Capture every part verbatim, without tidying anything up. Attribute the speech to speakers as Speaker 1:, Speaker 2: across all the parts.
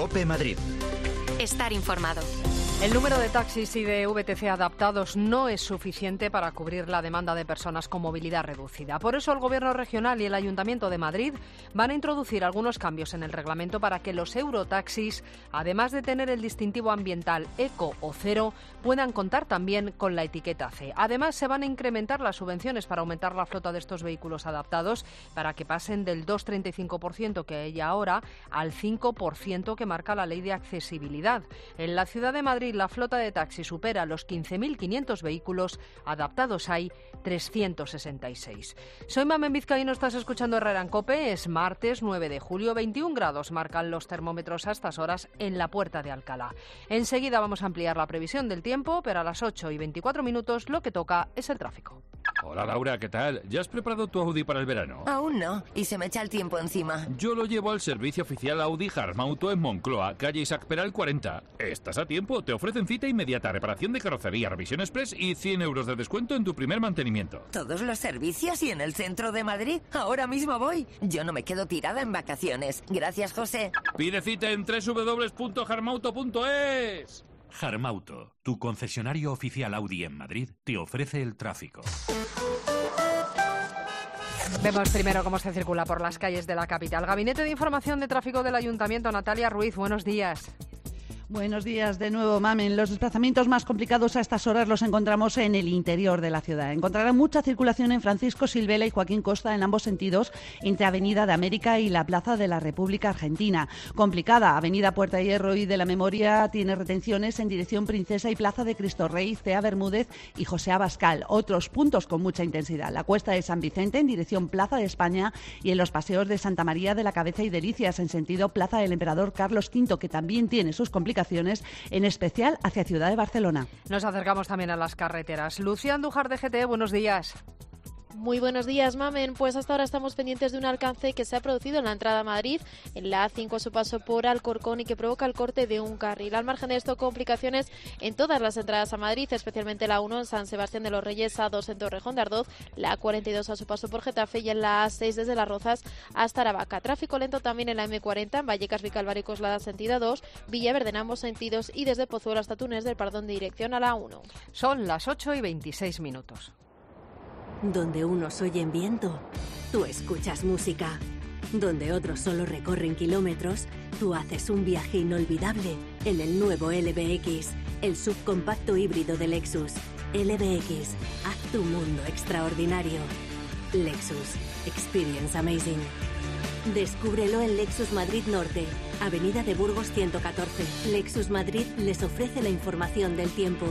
Speaker 1: COPE Madrid.
Speaker 2: Estar informado.
Speaker 3: El número de taxis y de V T C adaptados no es suficiente para cubrir la demanda de personas con movilidad reducida. Por eso el Gobierno regional y el Ayuntamiento de Madrid van a introducir algunos cambios en el reglamento para que los eurotaxis, además de tener el distintivo ambiental eco o cero, puedan contar también con la etiqueta C. Además, se van a incrementar las subvenciones para aumentar la flota de estos vehículos adaptados para que pasen del dos coma treinta y cinco por ciento que hay ahora al cinco por ciento que marca la Ley de Accesibilidad. En la ciudad de Madrid, la flota de taxis supera los quince mil quinientos vehículos, adaptados hay trescientos sesenta y seis. Soy Mamen Vizcaíno, estás escuchando Herrera en COPE, es martes nueve de julio, veintiún grados marcan los termómetros a estas horas en la Puerta de Alcalá. Enseguida vamos a ampliar la previsión del tiempo, pero a las ocho y veinticuatro minutos lo que toca es el tráfico.
Speaker 4: Hola Laura, ¿qué tal? ¿Ya has preparado tu Audi para el verano?
Speaker 5: Aún no, y se me echa el tiempo encima.
Speaker 4: Yo lo llevo al servicio oficial Audi Harmauto en Moncloa, calle Isaac Peral cuarenta. Estás a tiempo, te ofrecen cita inmediata, reparación de carrocería, revisión express y cien euros de descuento en tu primer mantenimiento.
Speaker 5: ¿Todos los servicios y en el centro de Madrid? Ahora mismo voy. Yo no me quedo tirada en vacaciones. Gracias, José.
Speaker 4: Pide cita en doble u doble u doble u punto harmauto punto es.
Speaker 6: Harmauto, tu concesionario oficial Audi en Madrid, te ofrece el tráfico.
Speaker 3: Vemos primero cómo se circula por las calles de la capital. Gabinete de Información de Tráfico del Ayuntamiento, Natalia Ruiz, buenos días.
Speaker 7: Buenos días de nuevo, Mamen. Los desplazamientos más complicados a estas horas los encontramos en el interior de la ciudad. Encontrarán mucha circulación en Francisco Silvela y Joaquín Costa en ambos sentidos, entre Avenida de América y la Plaza de la República Argentina. Complicada, Avenida Puerta Hierro y de la Memoria tiene retenciones en dirección Princesa y Plaza de Cristo Rey, Cea Bermúdez y José Abascal. Otros puntos con mucha intensidad: la Cuesta de San Vicente en dirección Plaza de España y en los paseos de Santa María de la Cabeza y Delicias en sentido Plaza del Emperador Carlos quinto, que también tiene sus complicaciones, en especial hacia Ciudad de Barcelona.
Speaker 3: Nos acercamos también a las carreteras. Lucía Andújar de G T E, buenos días.
Speaker 8: Muy buenos días, Mamen. Pues hasta ahora estamos pendientes de un alcance que se ha producido en la entrada a Madrid, en la A cinco a su paso por Alcorcón, y que provoca el corte de un carril. Al margen de esto, complicaciones en todas las entradas a Madrid, especialmente la uno en San Sebastián de los Reyes, A dos en Torrejón de Ardoz, la A cuarenta y dos a su paso por Getafe y en la A seis desde Las Rozas hasta Aravaca. Tráfico lento también en la M cuarenta, en Vallecas, Vicálvaro y Coslada sentido dos, Villaverde en ambos sentidos y desde Pozuelo hasta Túnez del Pardón de dirección a la A uno.
Speaker 3: Son las ocho y veintiséis minutos.
Speaker 2: Donde unos oyen viento, tú escuchas música. Donde otros solo recorren kilómetros, tú haces un viaje inolvidable en el nuevo L B X, el subcompacto híbrido de Lexus. L B X, haz tu mundo extraordinario. Lexus, experience amazing. Descúbrelo en Lexus Madrid Norte, Avenida de Burgos ciento catorce. Lexus Madrid les ofrece la información del tiempo.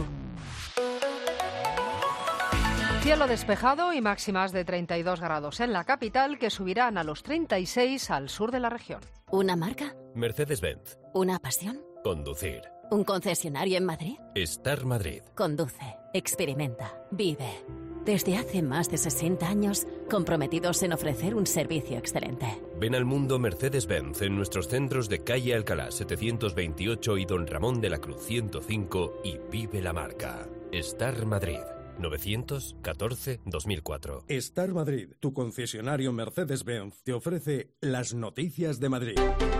Speaker 3: Cielo despejado y máximas de treinta y dos grados en la capital, que subirán a los treinta y seis al sur de la región.
Speaker 9: ¿Una marca?
Speaker 10: Mercedes-Benz.
Speaker 9: ¿Una pasión?
Speaker 10: Conducir.
Speaker 9: ¿Un concesionario en Madrid?
Speaker 10: Estar Madrid.
Speaker 9: Conduce, experimenta, vive. Desde hace más de sesenta años, comprometidos en ofrecer un servicio excelente.
Speaker 10: Ven al mundo Mercedes-Benz en nuestros centros de calle Alcalá setecientos veintiocho y Don Ramón de la Cruz ciento cinco y vive la marca. Estar Madrid. novecientos catorce dos mil cuatro.
Speaker 11: Estar Madrid, tu concesionario Mercedes-Benz, te ofrece las noticias de Madrid.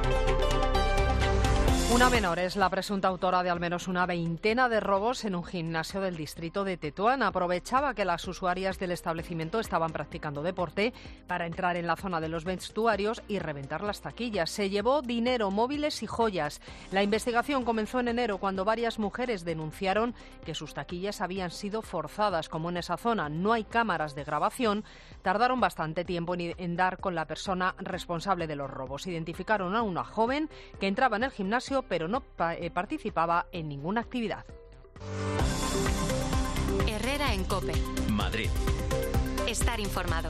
Speaker 3: Una menor es la presunta autora de al menos una veintena de robos en un gimnasio del distrito de Tetuán. Aprovechaba que las usuarias del establecimiento estaban practicando deporte para entrar en la zona de los vestuarios y reventar las taquillas. Se llevó dinero, móviles y joyas. La investigación comenzó en enero, cuando varias mujeres denunciaron que sus taquillas habían sido forzadas. Como en esa zona no hay cámaras de grabación, tardaron bastante tiempo en, en dar con la persona responsable de los robos. Identificaron a una joven que entraba en el gimnasio pero no pa- eh, participaba en ninguna actividad.
Speaker 2: Herrera en COPE.
Speaker 1: Madrid.
Speaker 2: Estar informado.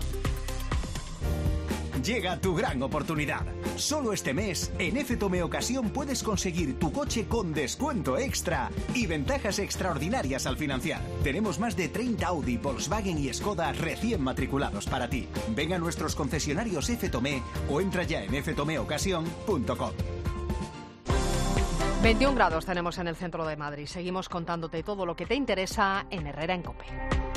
Speaker 1: Llega tu gran oportunidad. Solo este mes, en F Tome Ocasión puedes conseguir tu coche con descuento extra y ventajas extraordinarias al financiar. Tenemos más de treinta Audi, Volkswagen y Skoda recién matriculados para ti. Ven a nuestros concesionarios F Tome o entra ya en f tome ocasión punto com.
Speaker 3: veintiún grados tenemos en el centro de Madrid. Seguimos contándote todo lo que te interesa en Herrera en COPE.